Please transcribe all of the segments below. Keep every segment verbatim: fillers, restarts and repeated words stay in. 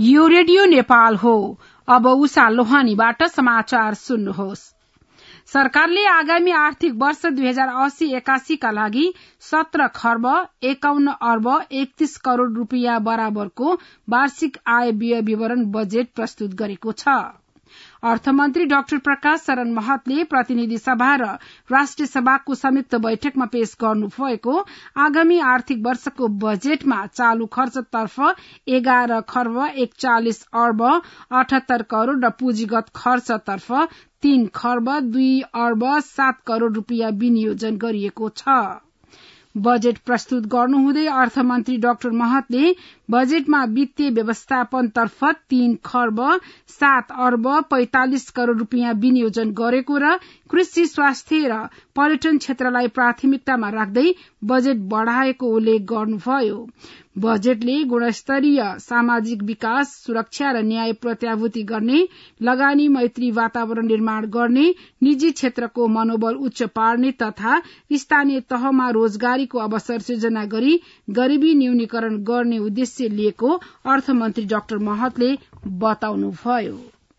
यो रेडियो नेपाल हो। अब उषा लोहानीबाट समाचार सुन्नुहोस्। सरकारले आगामी आर्थिक वर्ष दुई हजार अस्सी एकासी का लागि सत्र खर्ब एकाउन्न अर्ब एकतीस करोड़ रूपियाँ बराबरको वार्षिक आय व्यय विवरण बजेट प्रस्तुत गरेको छ। अर्थमन्त्री डाक्टर प्रकाश शरण महतले प्रतिनिधि सभा र राष्ट्रिय सभाको संयुक्त बैठकमा पेश गर्नुभएको आगामी आर्थिक वर्षको बजेटमा चालू खर्चतर्फ एघार खर्ब एकचालिस अर्ब अठहत्तर करोड़ र पुँजीगत खर्चतर्फ तीन खर्ब दुई अर्ब सात करोड़ रूपियाँ विनियोजन गरिएको छ। बजेट प्रस्तुत गर्नुहुँदै अर्थमन्त्री डाक्टर महतले बजेटमा वित्तीय व्यवस्थापनतर्फ तीन खर्ब सात अर्ब पैंतालिस करोड़ रूपियाँ विनियोजन गरेको र कृषि स्वास्थ्य र पर्यटन क्षेत्रलाई प्राथमिकतामा राख्दै बजेट बढ़ाएको उल्लेख गर्नुभयो। बजेटले गुणस्तरीय सामाजिक विकास, सुरक्षा र न्याय प्रत्याभूति गर्ने, लगानी मैत्री वातावरण निर्माण गर्ने, निजी क्षेत्रको मनोबल उच्च पार्ने तथा स्थानीय तहमा रोजगारीको अवसर सृजना गरी गरीबी न्यूनीकरण गर्ने उद्देश्य लिएको अर्थमन्त्री डाक्टर महतले बताउनुभयो।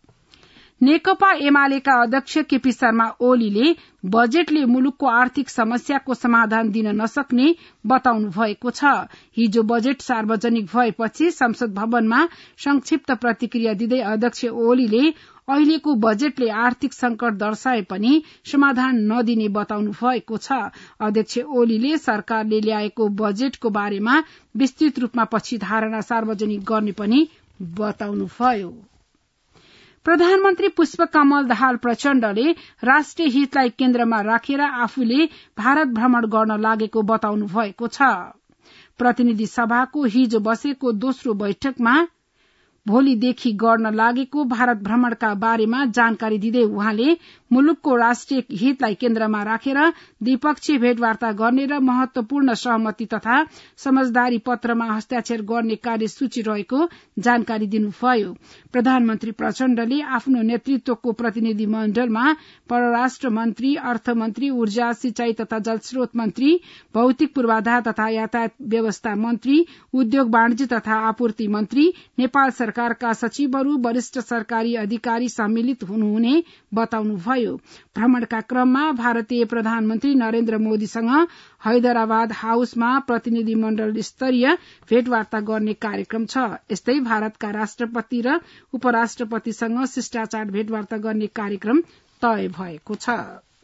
नेकपा एमालेका अध्यक्ष केपी शर्मा ओलीले बजेटले मुलुकको आर्थिक समस्याको समाधान दिन नसक्ने बताउनु भएको छ। हिजो बजेट सार्वजनिक भएपछि संसद भवनमा संक्षिप्त प्रतिक्रिया दिँदै अध्यक्ष ओलीले अहिलेको बजेटले आर्थिक संकट दर्शाए पनि समाधान नदिने बताउनु भएको छ। अध्यक्ष ओलीले सरकारले ल्याएको बजेटको बारेमा विस्तृत रूपमा पछि धारणा सार्वजनिक गर्ने पनि बताउनुभयो। प्रधानमन्त्री पुष्पकमल दाहाल प्रचण्डले राष्ट्रिय हितलाई केन्द्रमा राखेर आफूले भारत भ्रमण गर्न लागेको बताउनु भएको छ। प्रतिनिधि सभाको हिजो बसेको दोस्रो बैठकमा भोलिदेखि गर्न लागेको भारत भ्रमणका बारेमा जानकारी दिँदै उहाँले मुलुकको राष्ट्रिय हितलाई केन्द्रमा राखेर द्विपक्षीय भेटवार्ता गर्ने र महत्वपूर्ण सहमति तथा समझदारी पत्रमा हस्ताक्षर गर्ने कार्यसूची रहेको जानकारी दिनुभयो। प्रधानमन्त्री प्रचण्डले आफ्नो नेतृत्वको प्रतिनिधि मण्डलमा परराष्ट्र मन्त्री, अर्थमन्त्री, ऊर्जा, सिंचाई तथा जलस्रोत मन्त्री, भौतिक पूर्वाधार तथा यातायात व्यवस्था मन्त्री, उद्योग वाणिज्य तथा आपूर्ति मन्त्री, नेपाल सरकारका सचिवहरू, वरिष्ठ सरकारी अधिकारी सम्मिलित हुनुहुने बताउनुभयो। भ्रमणका क्रममा भारतीय प्रधानमन्त्री नरेन्द्र मोदीसँग हैदराबाद हाउसमा प्रतिनिधि मण्डल स्तरीय भेटवार्ता गर्ने कार्यक्रम छ। यस्तै भारतका राष्ट्रपति र उपराष्ट्रपतिसँग शिष्टाचार भेटवार्ता गर्ने कार्यक्रम तय भएको छ।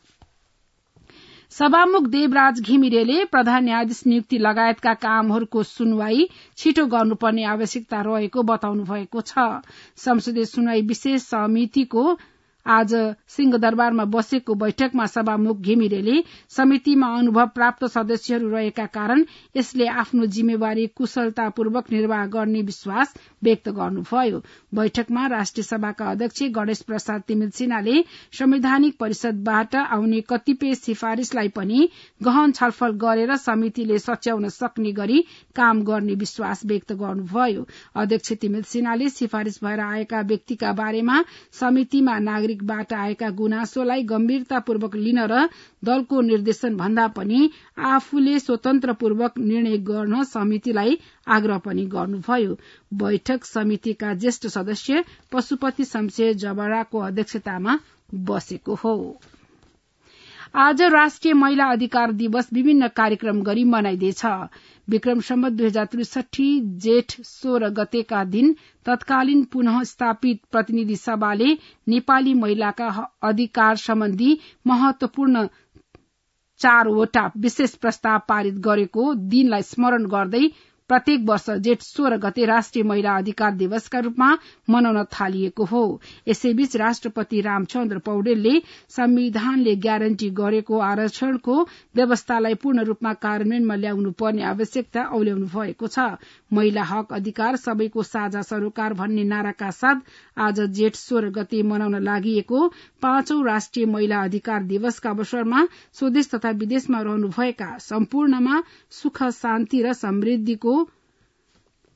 सभामुख देवराज घिमिरेले प्रधान न्यायाधीश नियुक्ति लगायतका कामहरूको सुनवाई छिटो गर्नुपर्ने आवश्यकता रहेको बताउनु भएको छ। संसदीय सुनवाई विशेष समितिको आज सिंहदरबारमा बसेको बैठकमा सभामुख घिमिरेले समितिमा अनुभव प्राप्त सदस्यहरू रहेका कारण यसले आफ्नो जिम्मेवारी कुशलतापूर्वक निर्वाह गर्ने विश्वास व्यक्त गर्नुभयो। बैठकमा राष्ट्रिय सभाका अध्यक्ष गणेश प्रसाद तिमिल सिन्हाले संवैधानिक परिषदबाट आउने कतिपय सिफारिशलाई पनि गहन छलफल गरेर समितिले सच्याउन सक्ने गरी काम गर्ने विश्वास व्यक्त गर्नुभयो। अध्यक्ष तिमिल सिन्हाले सिफारिश भएर आएका व्यक्तिका बारेमा समितिमा नागरिकबाट आएका गुनासोलाई गम्भीरतापूर्वक लिन र दलको निर्देशन भन्दा पनि आफूले स्वतन्त्रपूर्वक निर्णय गर्न समितिलाई आग्रह पनि गर्नुभयो। बैठक समितिका ज्येष्ठ सदस्य पशुपति शमशेर जबराको अध्यक्षतामा बसेको हो। आज राष्ट्रिय महिला अधिकार दिवस विभिन्न कार्यक्रम गरी मनाइँदैछ। विक्रम सम्वत दुई हजार त्रिसठी जेठ सोह्र गतेका दिन तत्कालीन पुनः स्थापित प्रतिनिधि सभाले नेपाली महिलाका अधिकार सम्बन्धी महत्वपूर्ण चारवटा विशेष प्रस्ताव पारित गरेको दिनलाई स्मरण गर्दै प्रत्येक वर्ष जेठ सोह्र गते राष्ट्रिय महिला अधिकार दिवसका रूपमा मनाउन थालिएको हो। यसैबीच राष्ट्रपति रामचन्द्र पौडेलले संविधानले ग्यारेन्टी गरेको आरक्षणको व्यवस्थालाई पूर्ण रूपमा कार्यान्वयनमा ल्याउनु पर्ने आवश्यकता औल्याउनु भएको छ। महिला हक अधिकार सबैको साझा सरोकार भन्ने नाराका साथ आज जेठ सोह्र गते मनाउन लागिएको पाँचौं राष्ट्रिय महिला अधिकार दिवसका अवसरमा स्वदेश तथा विदेशमा रहनुभएका सम्पूर्णमा सुख, शान्ति र समृद्धिको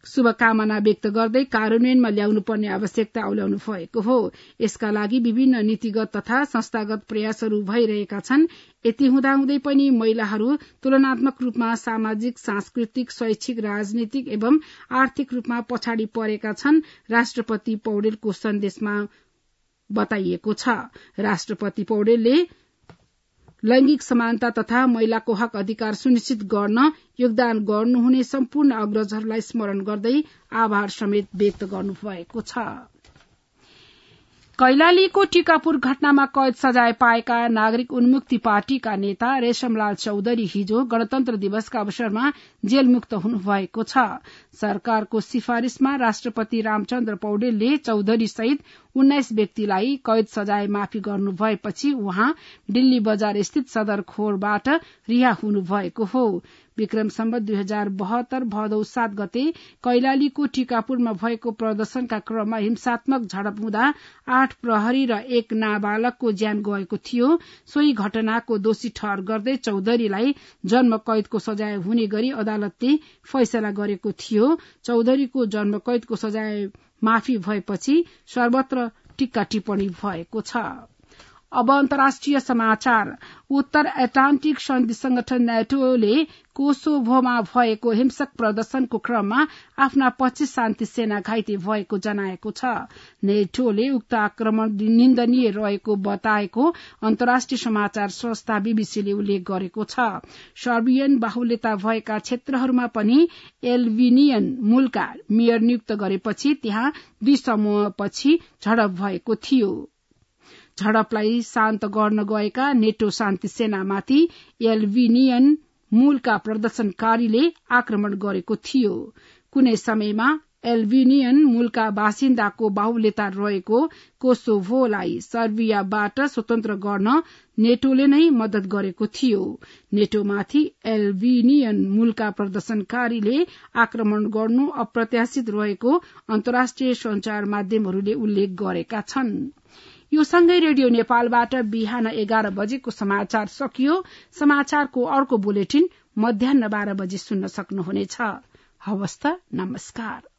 शुभकामना व्यक्त गर्दै कार्यान्वयनमा ल्याउनु पर्ने आवश्यकता औल्याउनु भएको हो। यसका लागि विभिन्न नीतिगत तथा संस्थागत प्रयासहरू भइरहेका छन्। यति हुँदाहुँदै पनि महिलाहरू तुलनात्मक रूपमा सामाजिक, सांस्कृतिक, शैक्षिक, राजनीतिक एवं आर्थिक रूपमा पछाडि परेका छन्, राष्ट्रपति पौडेलको सन्देशमा बताइएको छ। राष्ट्रपति पौडेलले लैंगिक समानता तथा महिलाको हक अधिकार सुनिश्चित गर्न योगदान गर्नुहुने सम्पूर्ण अग्रजहरूलाई स्मरण गर्दै आभार समेत व्यक्त गर्नुभएको छ। कैलालीको टीकापुर घटनामा कैद सजाय पाएका नागरिक उन्मुक्ति पार्टीका नेता रेशमलाल चौधरी हिजो गणतन्त्र दिवसका अवसरमा जेलमुक्त हुनुभएको छ। सरकारको सिफारिशमा राष्ट्रपति रामचन्द्र पौडेलले चौधरी सहित उन्नाइस व्यक्तिलाई कैद सजाय माफी गर्नु भएपछि उहाँ दिल्ली बजार स्थित सदर खोरबाट रिहा हुनुभएको हो। विक्रम सम्वत दुई हजार बहत्तर भदौ सात गते कैलालीको टीकापुरमा भएको प्रदर्शनका क्रममा हिंसात्मक झडप हुँदा आठ प्रहरी र एक नाबालकको ज्यान गएको थियो। सोही घटनाको दोषी ठहर गर्दै चौधरीलाई जन्म कैदको सजाय हुने गरी अदालतले फैसला गरेको थियो। चौधरीको जन्म कैदको सजाय माफी भएपछि सर्वत्र टीका टिप्पणी भएको छ। अब अन्तर्राष्ट्रिय समाचार। उत्तर एटलान्टिक सन्धि संगठन नेटोले कोसोभोमा भएको हिंसक प्रदर्शनको क्रममा आफ्ना पच्चीस शान्ति सेना घाइते भएको जनाएको छ। नेटोले उक्त आक्रमण निन्दनीय रहेको बताएको अन्तर्राष्ट्रिय समाचार संस्था बीबीसीले उल्लेख गरेको छ। सर्बियन बाहुल्यता भएका क्षेत्रहरूमा पनि एल्बिनियन मूलका मेयर नियुक्त गरेपछि त्यहाँ दुई समूहपछि झडप भएको थियो। झडपलाई शान्त गर्न गएका नेटो शान्ति सेनामाथि एल्बिनियन मूलका प्रदर्शनकारीले आक्रमण गरेको थियो। कुनै समयमा एल्बिनियन मूलका बासिन्दाको बाहुल्यता रहेको कोसोभोलाई सर्बियाबाट स्वतन्त्र गर्न नेटोले नै मद्दत गरेको थियो। नेटोमाथि एल्बिनियन मूलका प्रदर्शनकारीले आक्रमण गर्नु अप्रत्याशित रहेको अन्तर्राष्ट्रिय संचार माध्यमहरूले उल्लेख गरेका छन्। यो सँगै रेडियो नेपालबाट बिहान एघार बजेको समाचार सकियो। समाचारको अर्को बुलेटिन मध्याह्न बाह्र बजे सुन्न सक्नुहुनेछ। हवस् त, नमस्कार।